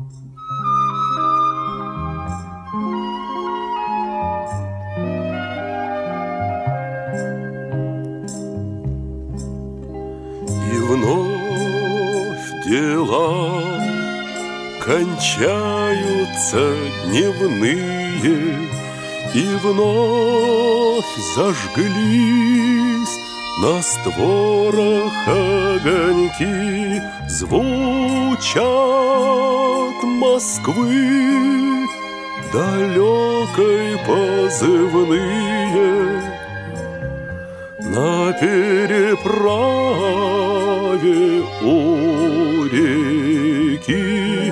И вновь дела кончаются дневные, и вновь зажглись на створах огоньки, звучат Москвы далекой позывные. На переправе у реки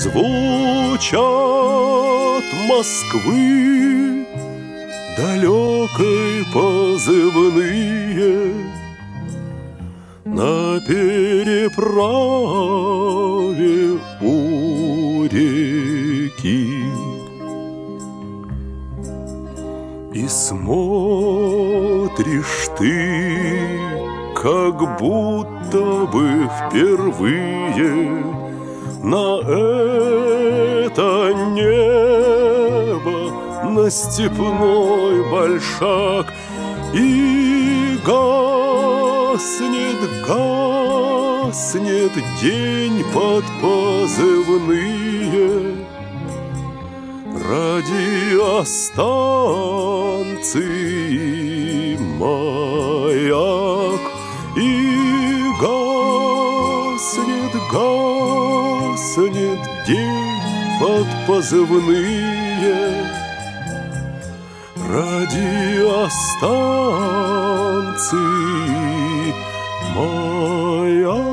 звучат Москвы далекой позывные. На переправе у реки. И смотришь ты, как будто бы впервые, на это небо, на степной большак, и гаснет день под позывные. Радиостанции маяк, и гаснет день под позывные. Радиостанции маяк.